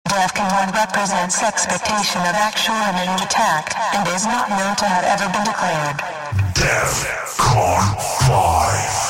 DEFCON 1 represents expectation of actual imminent attack and is not known to have ever been declared. DEFCON 5.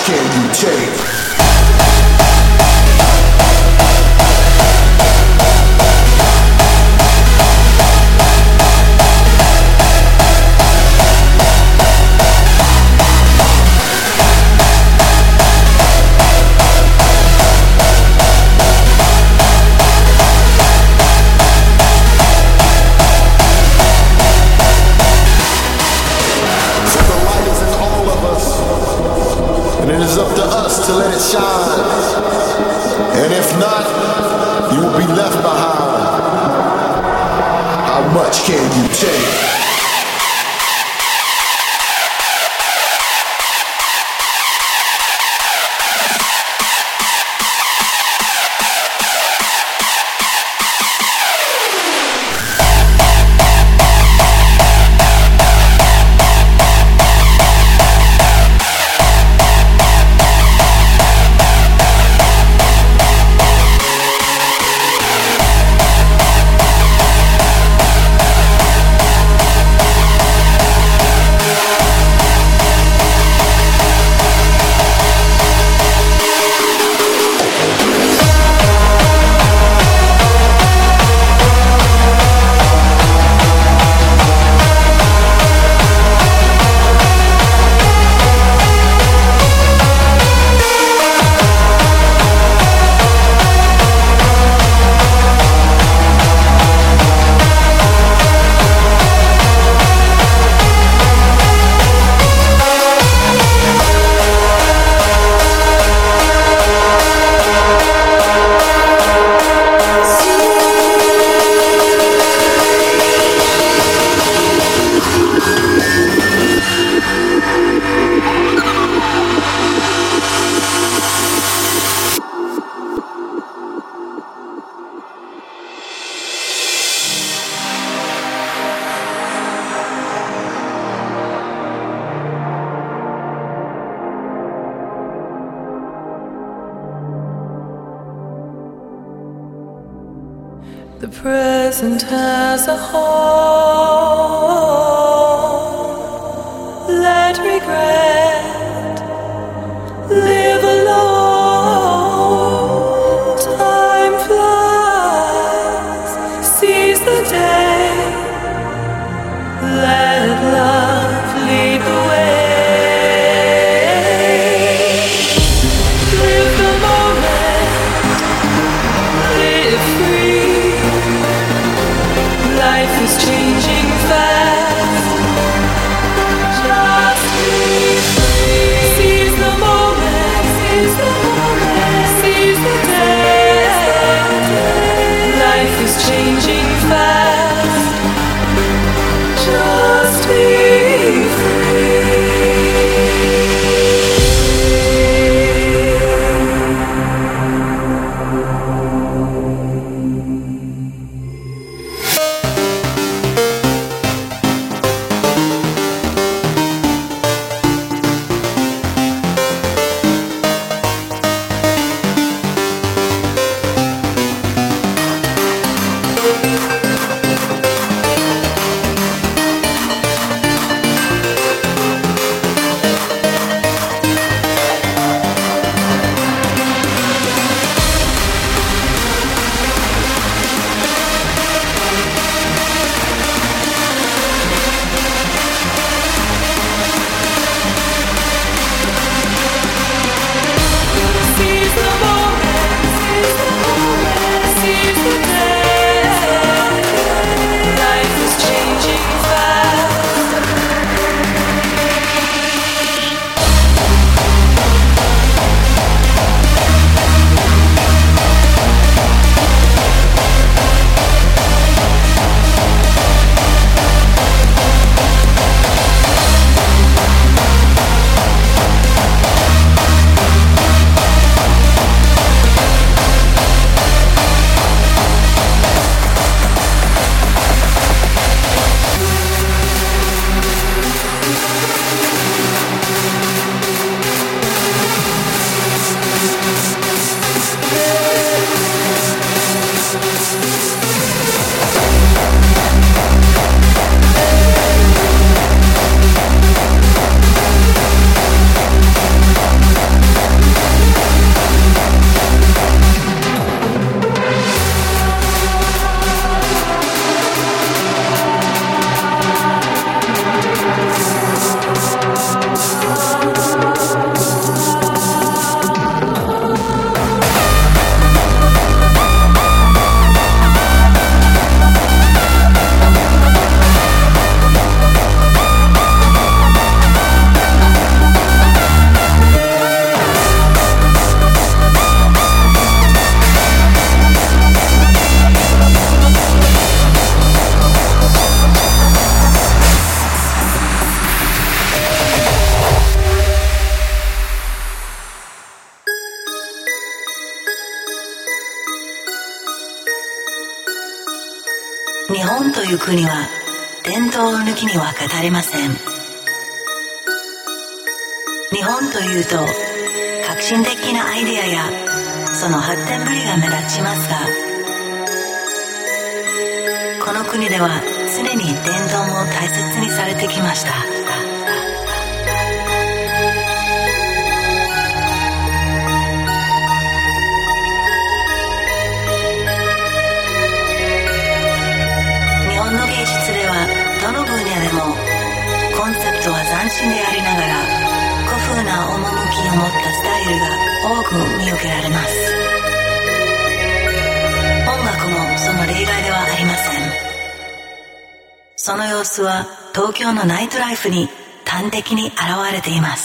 can you take? To let it shine, and if not, you will be left behind. How much can you take? The present as a whole, let regret live alone. Time flies, seize the day, let love lead the way. Live the moment, live free. Life is changing fast. Just be free. Seize the moment. 本という国は伝統を抜きには語れません。日本というと革新的なアイデアやその発展ぶりが目立ちますが、この国では常に伝統も大切にされてきました。日本の芸術ではどの分野でもコンセプトは斬新でありながら古風な趣を持ったスタイルが多く見受けられます。音楽もその例外ではありません。その様子は東京のナイトライフに端的に現れています。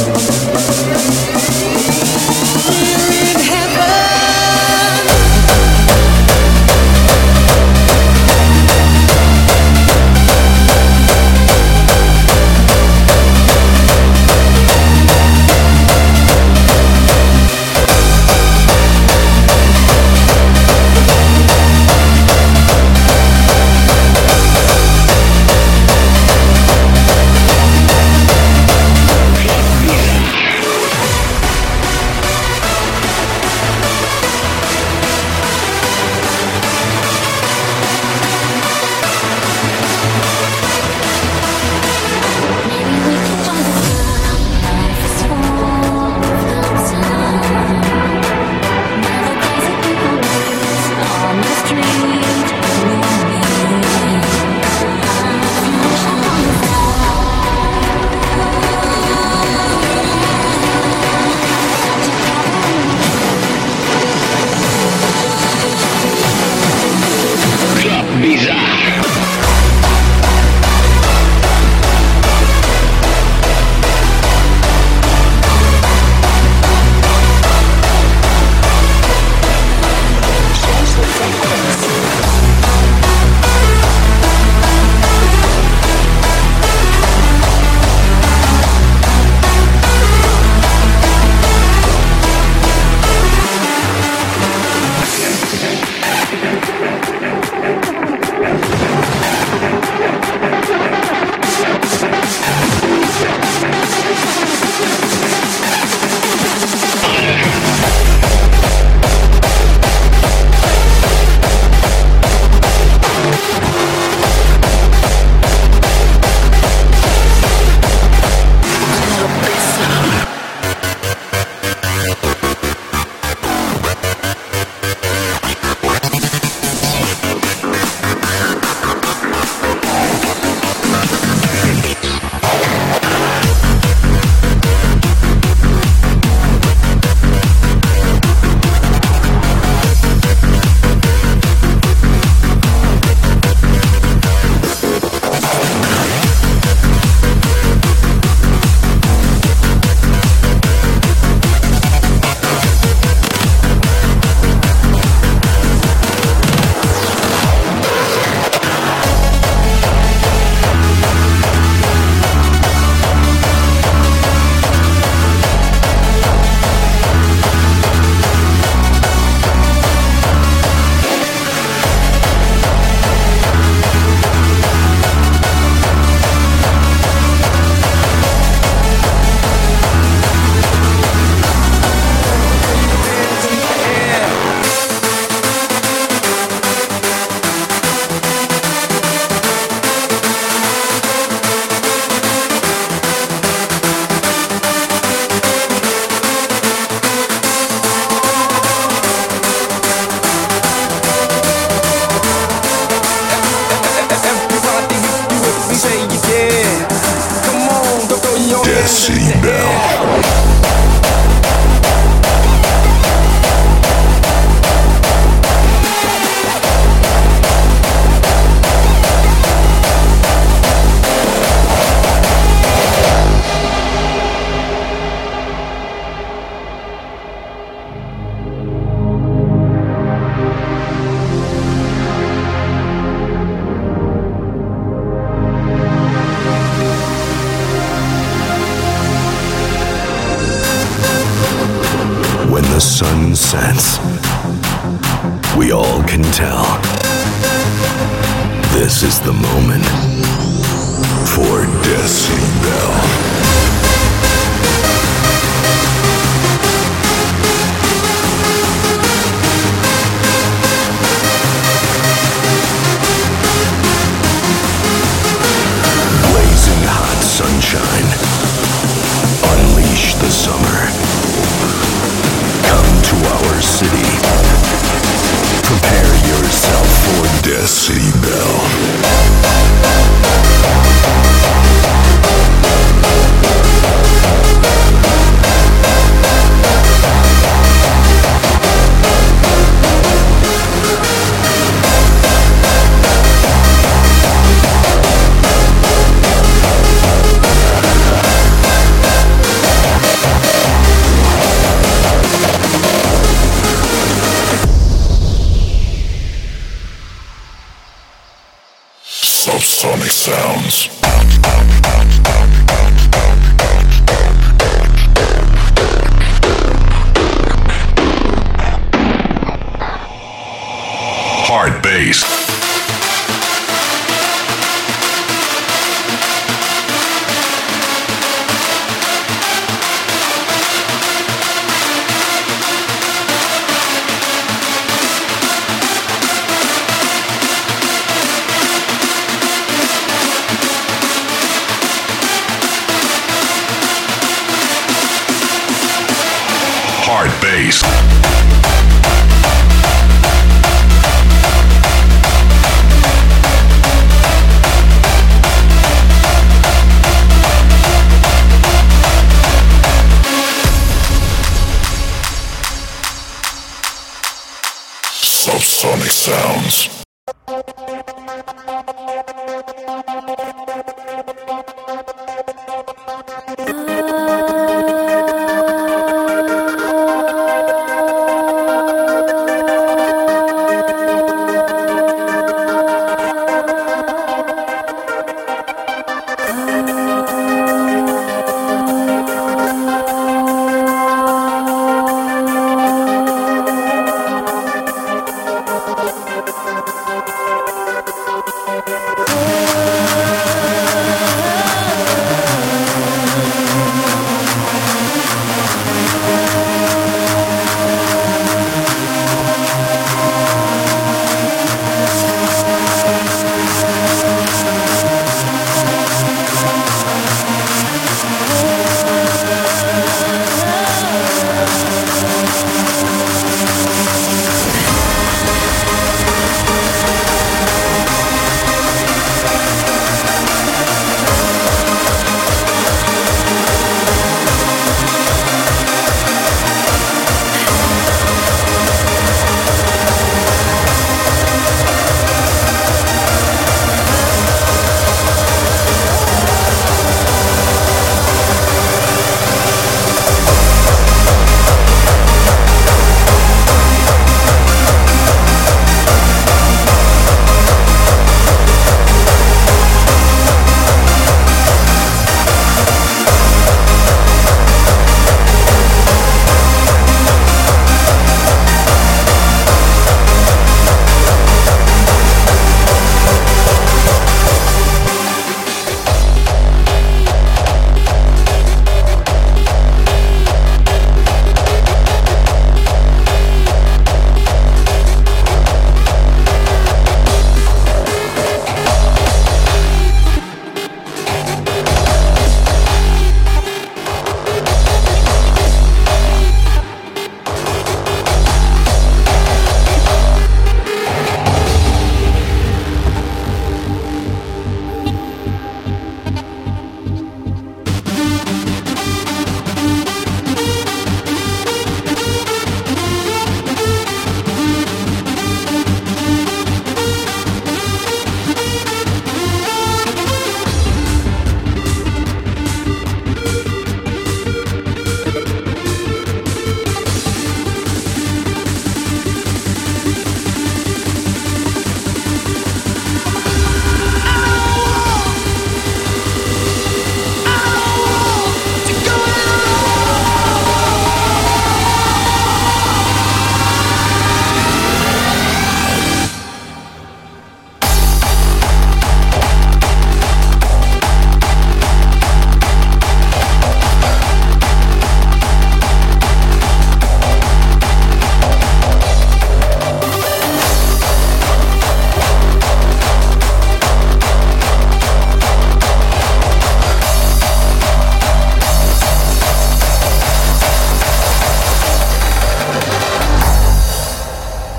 We're in heaven. sense. We all can tell. This is the moment for Decibel. Hot sunshine. Unleash the summer. Come to our city. Prepare yourself for Decibel. Subsonic sounds. Hard bass. Hard bass. Subsonic sounds.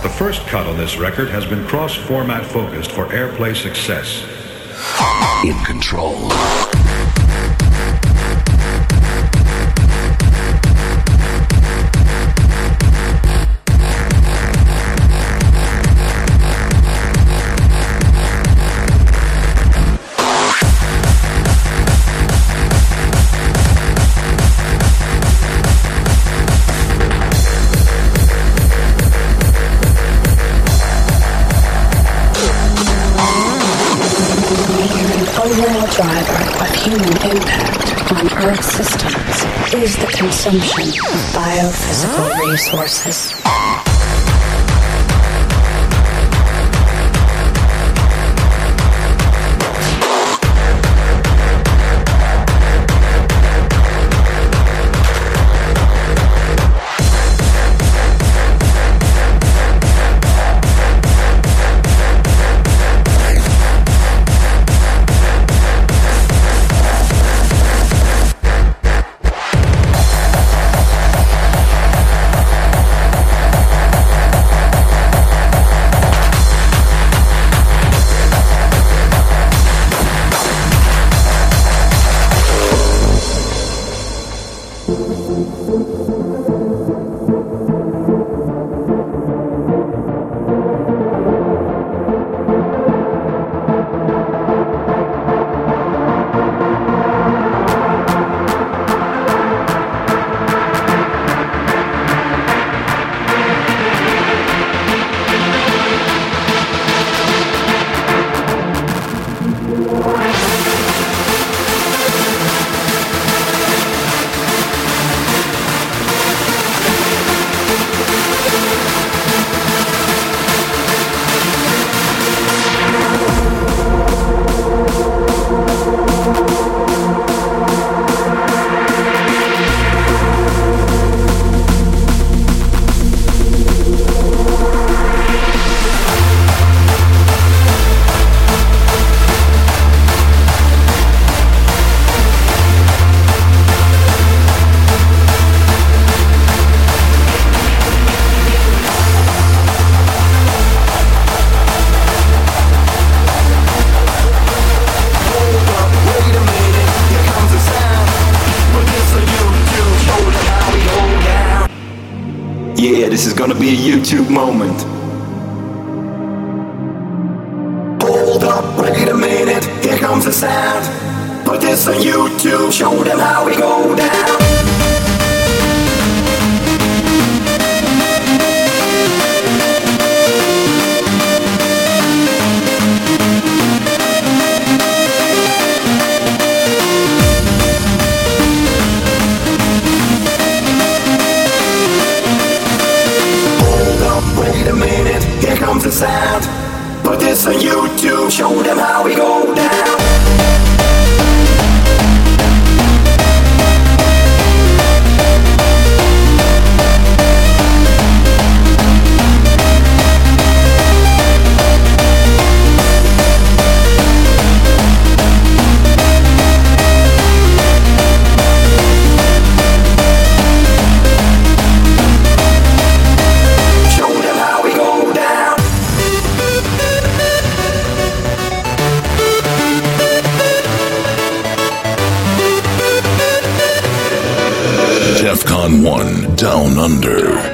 The first cut on this record has been cross-format focused for airplay success. In control. Driver of human impact on Earth systems is the consumption of biophysical resources. Yeah, this is gonna be a YouTube moment. Hold up, wait a minute, here comes the sound. Put this on YouTube, show them how we go down. Wait a minute, here comes the sound. Put this on YouTube, show them how we go down. DEFCON 1 Down Under.